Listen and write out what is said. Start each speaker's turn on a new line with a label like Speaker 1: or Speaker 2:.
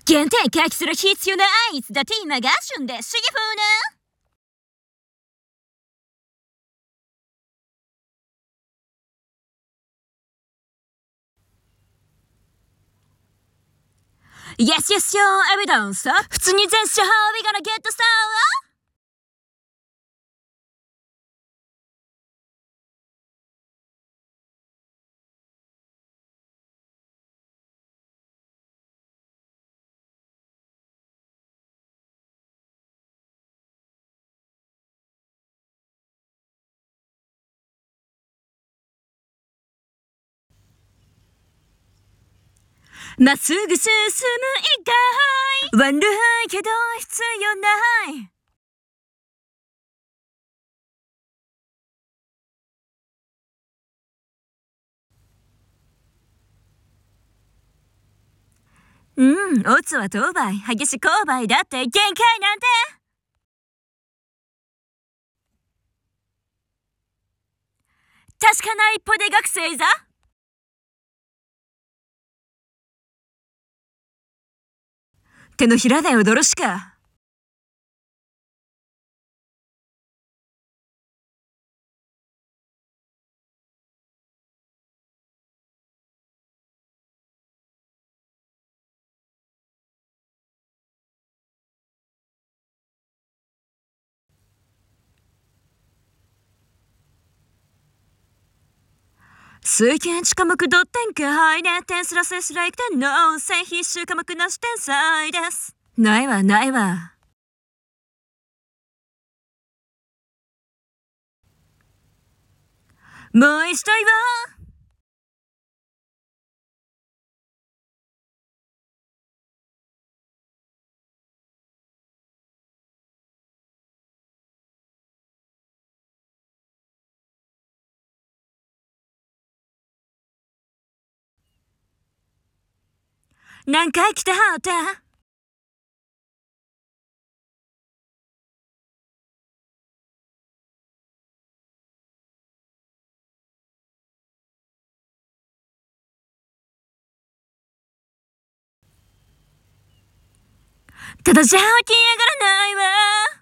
Speaker 1: 原点回帰する必要ないいつだって今が旬でシゲフーな Yes, yes, yo, evidence 普通に全社 We gonna get the sound まっすぐ進む以外悪いけど必要ないオツは当倍激し勾配だって限界なんて確かな一歩で学生座手のひらで踊るしか水検知科目ドッテン会で点すらせすらいくての正必修科目なし天才ですないわないわもう一度言わ何回来てはったただじゃ起き上がらないわ